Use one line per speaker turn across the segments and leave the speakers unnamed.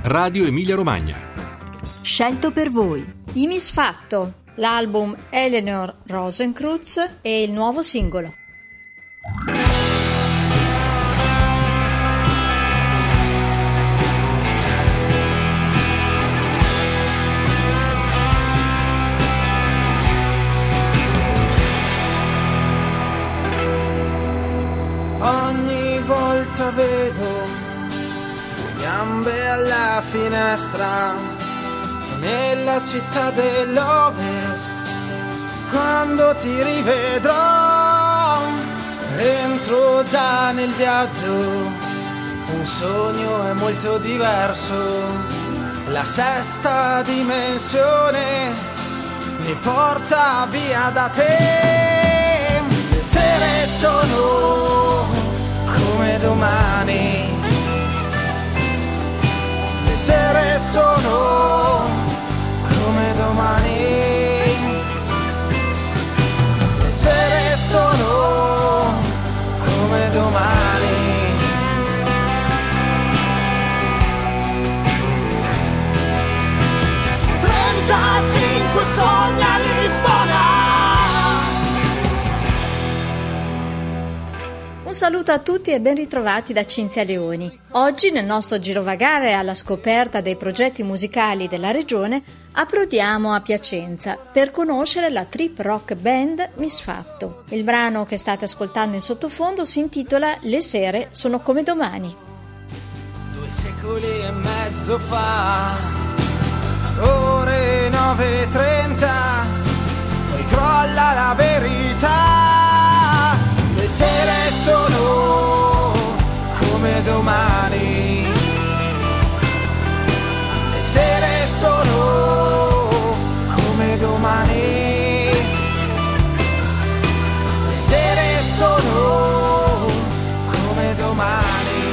Radio Emilia Romagna.
Scelto per voi.
I Misfatto, l'album Eleanor Rosenkreuz e il nuovo singolo.
Ogni volta vedo le gambe alla finestra nella città dell'Ovest. Quando ti rivedrò entro già nel viaggio, un sogno è molto diverso. La sesta dimensione mi porta via da te. Le sere sono come domani, le sere sono come domani, le sere sono come domani. 35 sogni a Lisbona.
Un saluto a tutti e ben ritrovati da Cinzia Leoni. Oggi nel nostro girovagare alla scoperta dei progetti musicali della regione approdiamo a Piacenza per conoscere la trip rock band Misfatto. Il brano che state ascoltando in sottofondo si intitola Le sere sono come domani.
2 secoli e mezzo fa, ore 9:30, poi crolla la verità. Le sere sono come domani, le sere sono come domani, le sere sono come domani.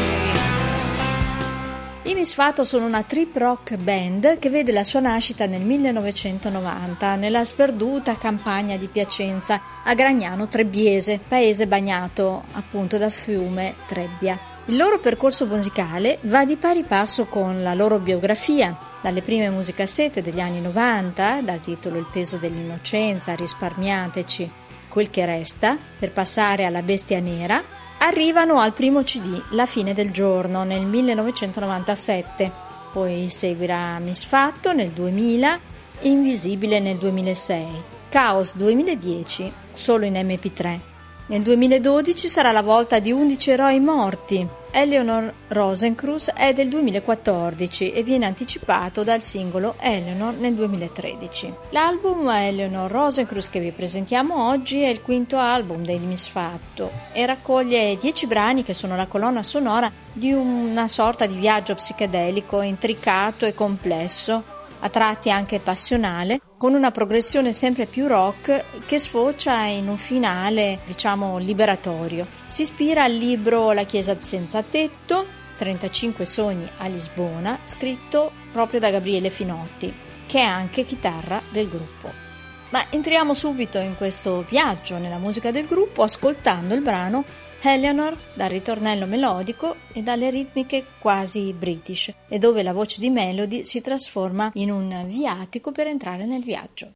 I Misfatto sono una trip rock band che vede la sua nascita nel 1990 nella sperduta campagna di Piacenza a Gragnano Trebbiese, paese bagnato appunto dal fiume Trebbia. Il loro percorso musicale va di pari passo con la loro biografia, dalle prime musicassette degli anni 90, dal titolo Il peso dell'innocenza, Risparmiateci, Quel che resta, per passare alla Bestia nera, arrivano al primo CD, La fine del giorno, nel 1997, poi seguirà Misfatto nel 2000, Invisibile nel 2006, Caos 2010, solo in MP3. Nel 2012 sarà la volta di 11 eroi morti. Eleanor Rosenkreuz è del 2014 e viene anticipato dal singolo Eleanor nel 2013. L'album Eleanor Rosenkreuz che vi presentiamo oggi è il quinto album dei Misfatto e raccoglie 10 brani che sono la colonna sonora di una sorta di viaggio psichedelico intricato e complesso, a tratti anche passionale, con una progressione sempre più rock che sfocia in un finale, diciamo, liberatorio. Si ispira al libro La Chiesa senza tetto, 35 sogni a Lisbona, scritto proprio da Gabriele Finotti, che è anche chitarra del gruppo. Ma entriamo subito in questo viaggio nella musica del gruppo ascoltando il brano Eleanor, dal ritornello melodico e dalle ritmiche quasi british, e dove la voce di Melody si trasforma in un viatico per entrare nel viaggio.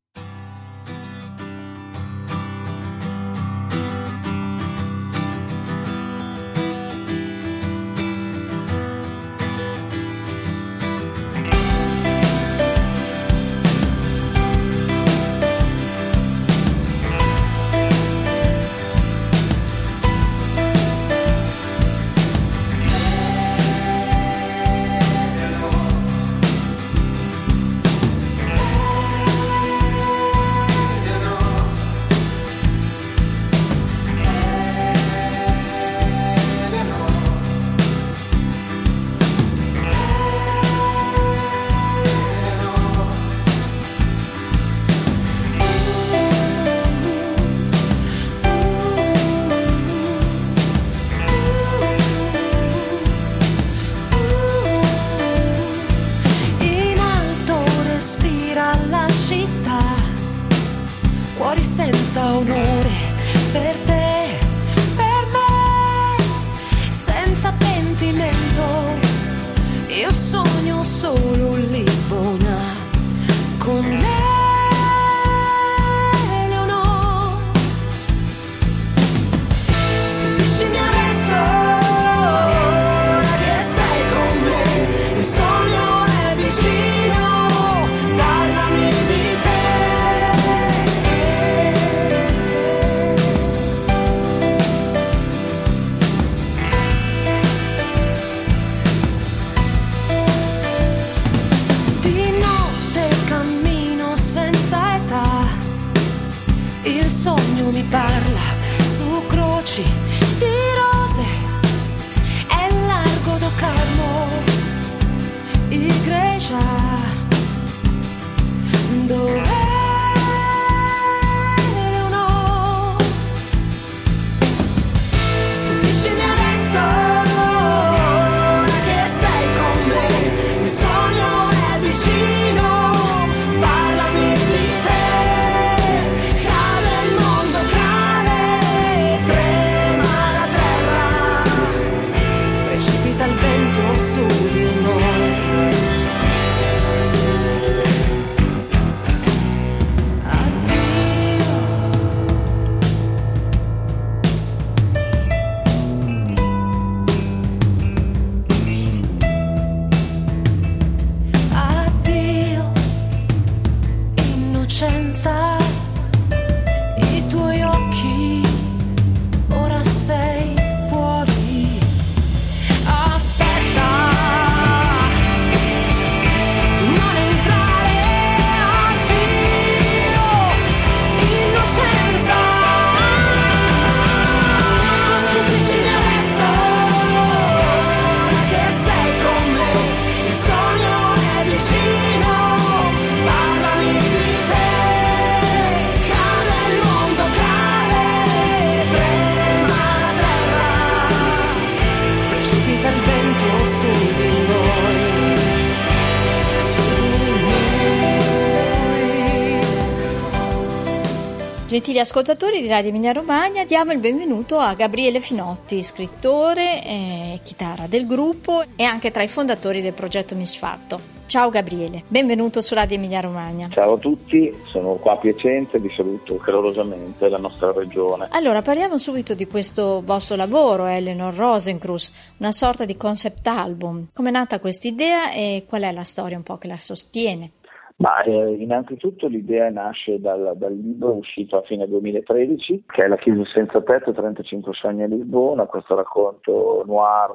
Gentili ascoltatori di Radio Emilia Romagna, diamo il benvenuto a Gabriele Finotti, scrittore e chitarra del gruppo e anche tra i fondatori del progetto Misfatto. Ciao Gabriele, benvenuto su Radio Emilia Romagna.
Ciao a tutti, sono qua a Piacenza e vi saluto calorosamente la nostra regione.
Allora, parliamo subito di questo vostro lavoro, Eleanor Rosencrantz, una sorta di concept album. Come è nata questa idea e qual è la storia un po' che la sostiene?
Innanzitutto l'idea nasce dal libro uscito a fine 2013, che è La Chiesa senza tetto, 35 sogni a Lisbona, questo racconto noir,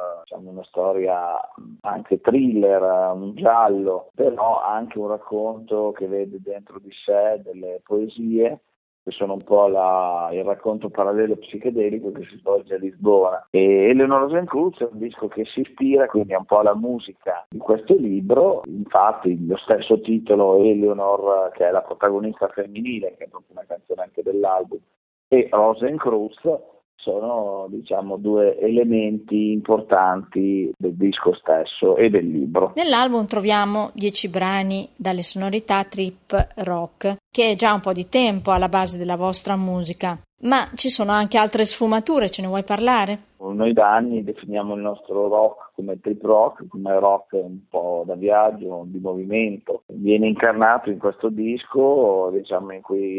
una storia anche thriller, un giallo, però anche un racconto che vede dentro di sé delle poesie, che sono un po' il racconto parallelo psichedelico che si svolge a Lisbona. E Eleanor Rosencrantz è un disco che si ispira quindi un po' alla musica di questo libro, infatti lo stesso titolo Eleanor, che è la protagonista femminile, che è proprio una canzone anche dell'album, e Rosencrantz sono due elementi importanti del disco stesso e del libro.
Nell'album troviamo 10 brani dalle sonorità trip rock, che è già un po' di tempo alla base della vostra musica, ma ci sono anche altre sfumature, ce ne vuoi parlare?
Noi da anni definiamo il nostro rock come trip rock, come rock un po' da viaggio, di movimento. Viene incarnato in questo disco, in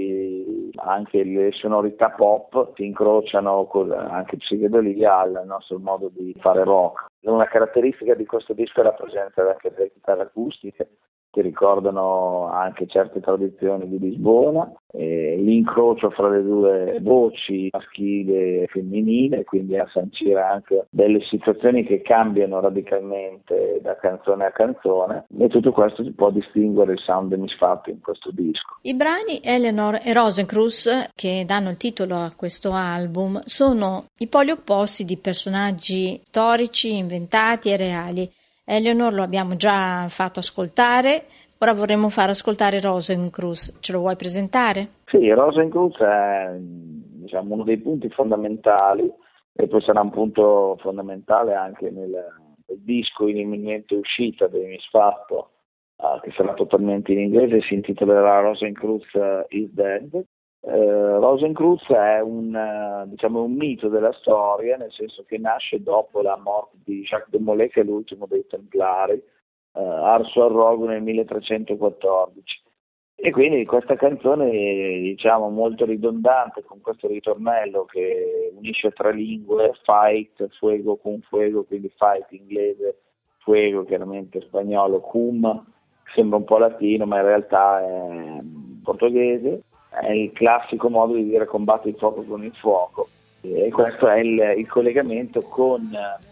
cui anche le sonorità pop si incrociano con anche psichedelia al nostro modo di fare rock. Una caratteristica di questo disco è la presenza anche delle chitarre acustiche, che ricordano anche certe tradizioni di Lisbona, l'incrocio fra le due voci maschile e femminile, quindi a sancire anche delle situazioni che cambiano radicalmente da canzone a canzone, e tutto questo si può distinguere il sound di Misfatto in questo disco.
I brani Eleanor e Rosencrantz, che danno il titolo a questo album, sono i poli opposti di personaggi storici, inventati e reali. Eleanor lo abbiamo già fatto ascoltare, ora vorremmo far ascoltare Rosencrantz. Ce lo vuoi presentare?
Sì, Rosencrantz è uno dei punti fondamentali e poi sarà un punto fondamentale anche nel disco in imminente uscita del Misfatto, che sarà totalmente in inglese, si intitolerà Rosencrantz is Dead. Rosencrantz è un mito della storia, nel senso che nasce dopo la morte di Jacques de Molay, che è l'ultimo dei Templari, arso al rogo nel 1314. E quindi questa canzone, molto ridondante, con questo ritornello che unisce tre lingue, fight, fuego con fuego, quindi fight inglese, fuego chiaramente spagnolo, cum, sembra un po' latino, ma in realtà è portoghese. È il classico modo di dire combatti il fuoco con il fuoco, e questo è il collegamento con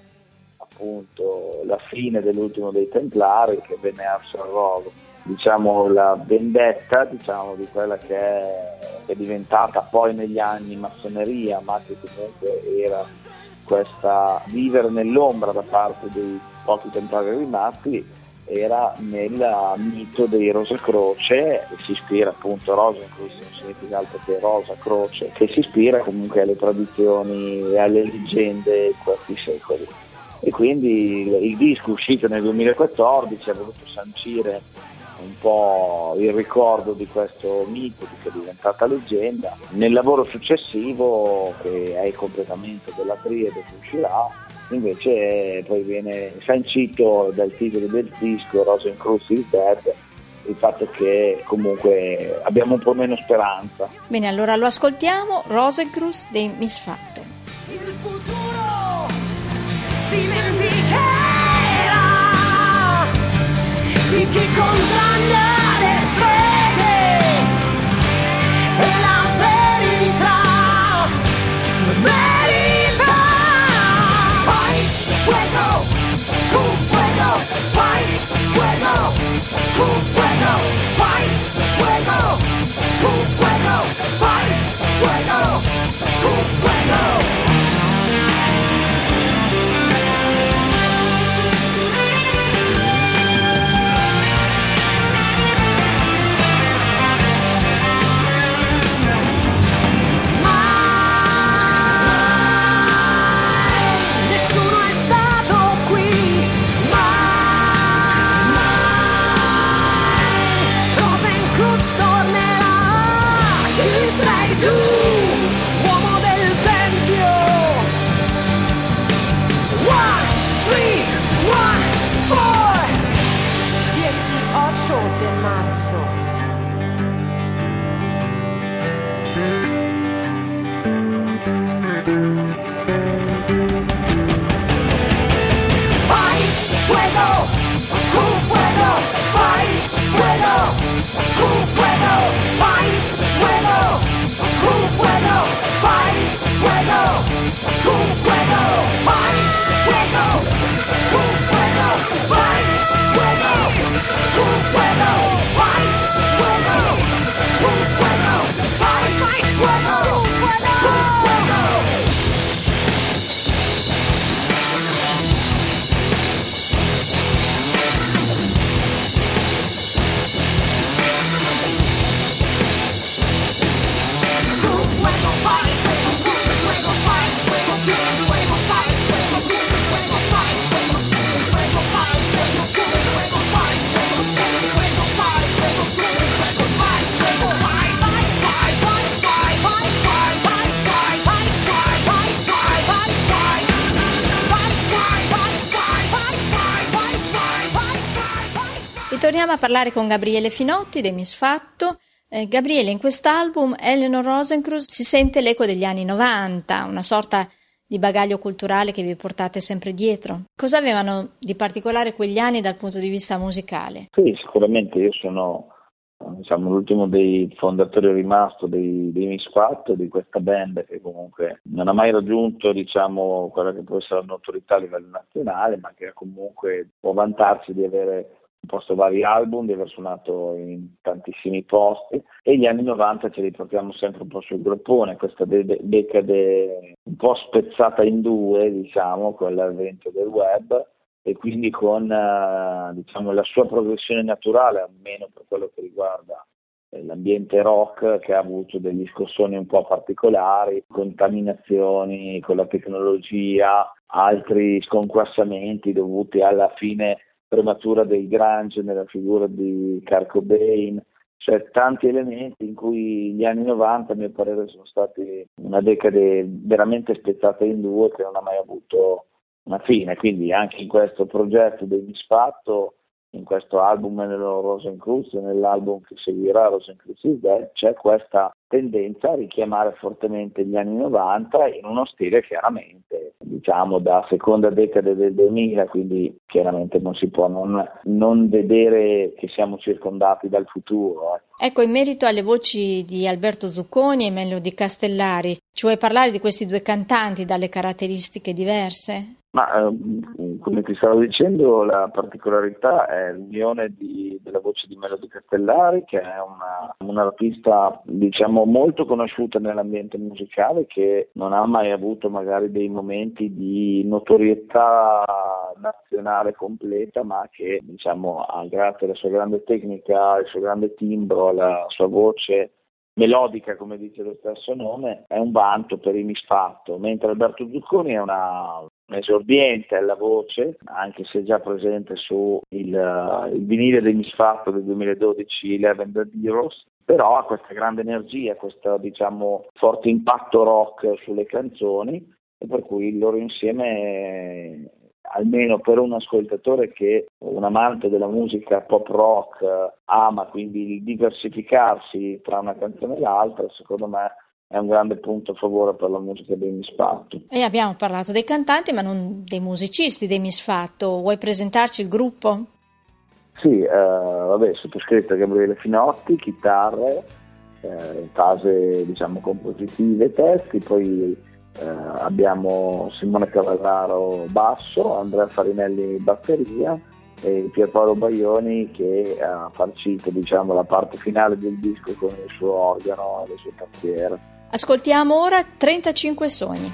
appunto la fine dell'ultimo dei Templari, che venne arso al rogo, la vendetta di quella che è diventata poi negli anni massoneria, ma che comunque era questa vivere nell'ombra da parte dei pochi Templari rimasti, era nel mito dei Rosa Croce, e si ispira appunto Rosencrantz, non significa altro che Rosa Croce, che si ispira comunque alle tradizioni e alle leggende di questi secoli. E quindi il disco, uscito nel 2014, ha voluto sancire un po' il ricordo di questo mito che è diventata leggenda. Nel lavoro successivo, che è il completamento della triade che uscirà, invece poi viene sancito dal titolo del disco Rosencrantz is Dead il fatto che comunque abbiamo un po' meno speranza.
Bene, allora lo ascoltiamo, Rosencrantz dei Misfatto.
Il futuro si vendicherà di chi condanna le streghe e la verità. Fuego, con fuego, fight, fuego, con fuego, fight, fuego, con fuego, fight, fuego, con fuego.
Ritorniamo a parlare con Gabriele Finotti dei Misfatto. Gabriele, in quest'album Eleanor Rosencrantz si sente l'eco degli anni 90, una sorta di bagaglio culturale che vi portate sempre dietro. Cosa avevano di particolare quegli anni dal punto di vista musicale?
Sì, sicuramente io sono l'ultimo dei fondatori rimasto dei Misfatto, di questa band che comunque non ha mai raggiunto quella che può essere la notorietà a livello nazionale, ma che comunque può vantarsi di avere composto vari album, di aver suonato in tantissimi posti, e gli anni 90 ce li portiamo sempre un po' sul groppone, questa decade un po' spezzata in due, con l'avvento del web, e quindi con la sua progressione naturale, almeno per quello che riguarda l'ambiente rock, che ha avuto degli scossoni un po' particolari, contaminazioni con la tecnologia, altri sconquassamenti dovuti alla fine prematura del grunge nella figura di Kurt Cobain, cioè tanti elementi in cui gli anni 90 a mio parere sono stati una decade veramente spezzata in due, che non ha mai avuto una fine. Quindi anche in questo progetto dei Misfatto, in questo album Rosencrantz, nell'album che seguirà Rosencrantz is Dead, c'è questa tendenza a richiamare fortemente gli anni 90 in uno stile chiaramente da seconda decade del 2000, quindi chiaramente non si può non vedere che siamo circondati dal futuro.
Ecco, in merito alle voci di Alberto Zucconi e Melody Castellari, ci vuoi parlare di questi due cantanti dalle caratteristiche diverse?
Ma come ti stavo dicendo, la particolarità è l'unione della voce di Melody Castellari, che è una artista molto conosciuta nell'ambiente musicale, che non ha mai avuto magari dei momenti di notorietà nazionale completa, ma che grazie alla sua grande tecnica, al suo grande timbro, alla sua voce melodica, come dice lo stesso nome, è un vanto per i Misfatto, mentre Alberto Zucconi è un esordiente alla voce, anche se già presente su il vinile dei Misfatto del 2012, 11 Dead Heroes, però ha questa grande energia, questo forte impatto rock sulle canzoni, e per cui il loro insieme, almeno per un ascoltatore che un amante della musica pop rock ama, quindi il diversificarsi tra una canzone e l'altra, secondo me è un grande punto a favore per la musica dei Misfatto.
E abbiamo parlato dei cantanti, ma non dei musicisti dei Misfatto. Vuoi presentarci il gruppo?
Sì, sottoscritto Gabriele Finotti, chitarre, fase compositive e testi, poi abbiamo Simone Cavallaro basso, Andrea Farinelli batteria e Pierpaolo Baioni che ha farcito la parte finale del disco con il suo organo e le sue tastiere.
Ascoltiamo ora 35 sogni.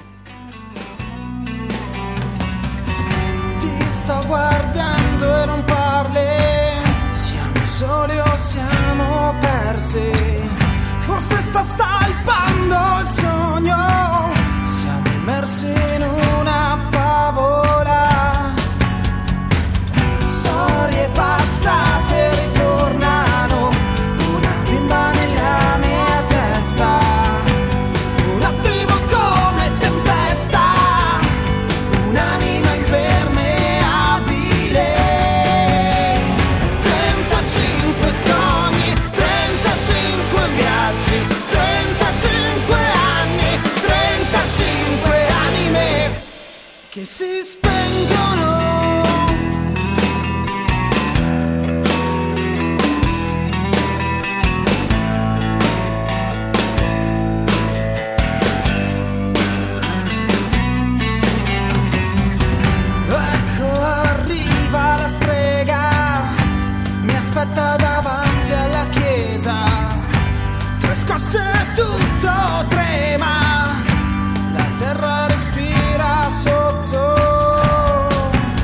Ti sto guardando e non parli, siamo soli o siamo persi, forse sta salpando il sogno, siamo immersi in una favola, storie passate ritornano, una bimba nella mia testa, un attimo come tempesta, un'anima impermeabile, 35 sogni, 35 viaggi, 35 anni, 35 anime che si spengono. Aspetta davanti alla chiesa, tre scosse e tutto trema, la terra respira sotto.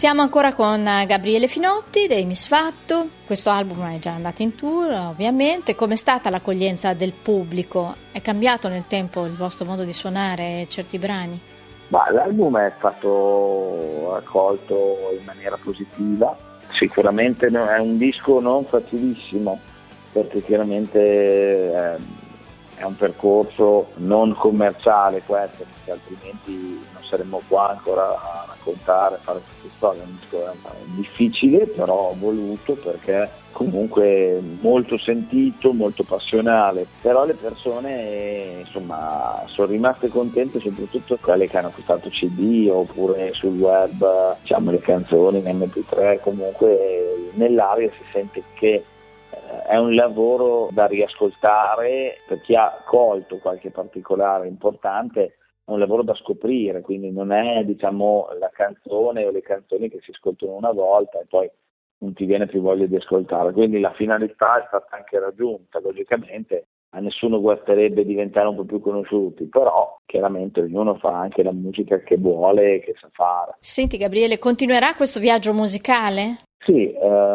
Siamo ancora con Gabriele Finotti dei Misfatto. Questo album è già andato in tour, ovviamente. Com'è stata l'accoglienza del pubblico? È cambiato nel tempo il vostro modo di suonare certi brani?
L'album è stato accolto in maniera positiva. Sicuramente è un disco non facilissimo, perché chiaramente è un percorso non commerciale questo, perché altrimenti non saremmo qua ancora a raccontare, a fare queste storie. È un disco difficile, però voluto, perché comunque molto sentito, molto passionale, però le persone insomma sono rimaste contente, soprattutto quelle che hanno acquistato CD oppure sul web, diciamo, le canzoni in MP3. Comunque nell'aria si sente che è un lavoro da riascoltare. Per chi ha colto qualche particolare importante, è un lavoro da scoprire, quindi non è, diciamo, la canzone o le canzoni che si ascoltano una volta e poi non ti viene più voglia di ascoltare. Quindi la finalità è stata anche raggiunta. Logicamente a nessuno guasterebbe diventare un po' più conosciuti, però chiaramente ognuno fa anche la musica che vuole e che sa fare.
Senti Gabriele, continuerà questo viaggio musicale?
Sì,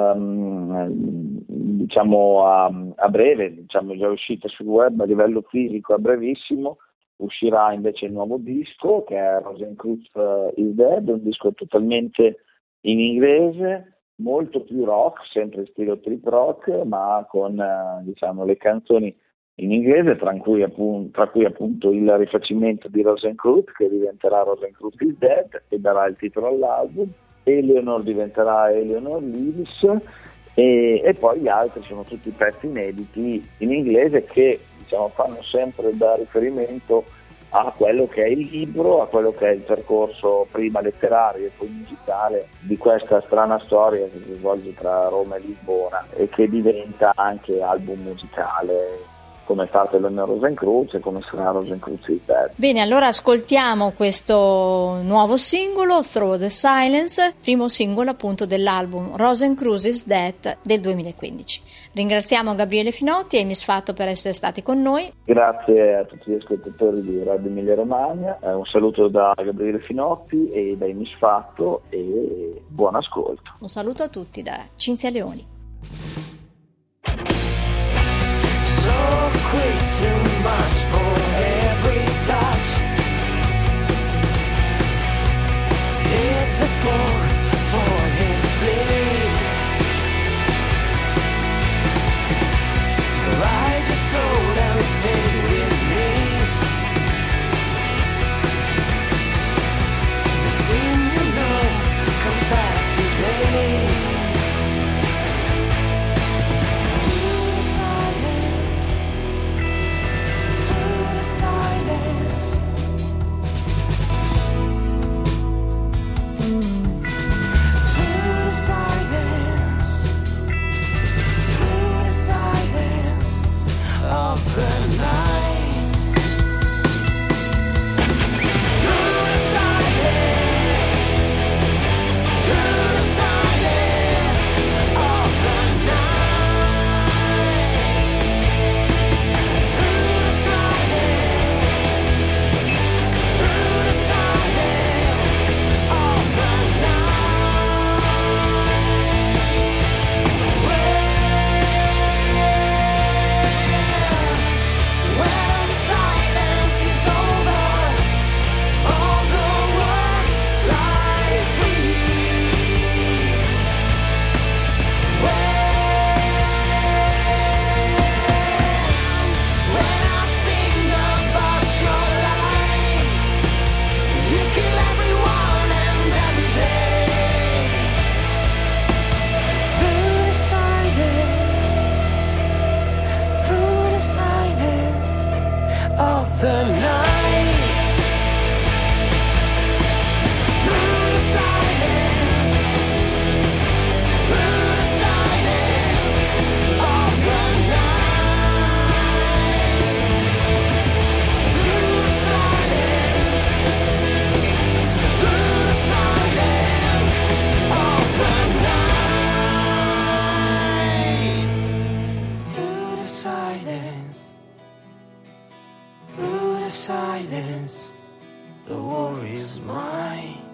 diciamo a breve, diciamo già uscita sul web a livello fisico, a brevissimo uscirà invece il nuovo disco, che è Rosencrantz is Dead, un disco totalmente in inglese, molto più rock, sempre in stile trip rock, ma con diciamo le canzoni in inglese, tra cui appunto il rifacimento di Rosencrantz, che diventerà Rosencrantz is Dead e darà il titolo all'album. Eleanor diventerà Eleanor Lewis, e poi gli altri sono tutti pezzi inediti in inglese che, diciamo, fanno sempre da riferimento a quello che è il libro, a quello che è il percorso prima letterario e poi musicale di questa strana storia che si svolge tra Roma e Lisbona e che diventa anche album musicale, come è stato Eleanor Rosencrantz e come sarà Rosencrantz is Dead.
Bene, allora ascoltiamo questo nuovo singolo, Through the Silence, primo singolo appunto dell'album Rosencrantz is Dead del 2015. Ringraziamo Gabriele Finotti e Misfatto per essere stati con noi.
Grazie a tutti gli ascoltatori di Radio Emilia Romagna, un saluto da Gabriele Finotti e dai Misfatto e buon ascolto.
Un saluto a tutti da Cinzia Leoni.
So quick, too much for every touch. Hit the floor for his face. Ride your soul and stay with me. The scene you know comes back today. The night, through the silence, through the silence of the night, through the silence, through the silence of the night, through the silence. Through the silence, the war is mine.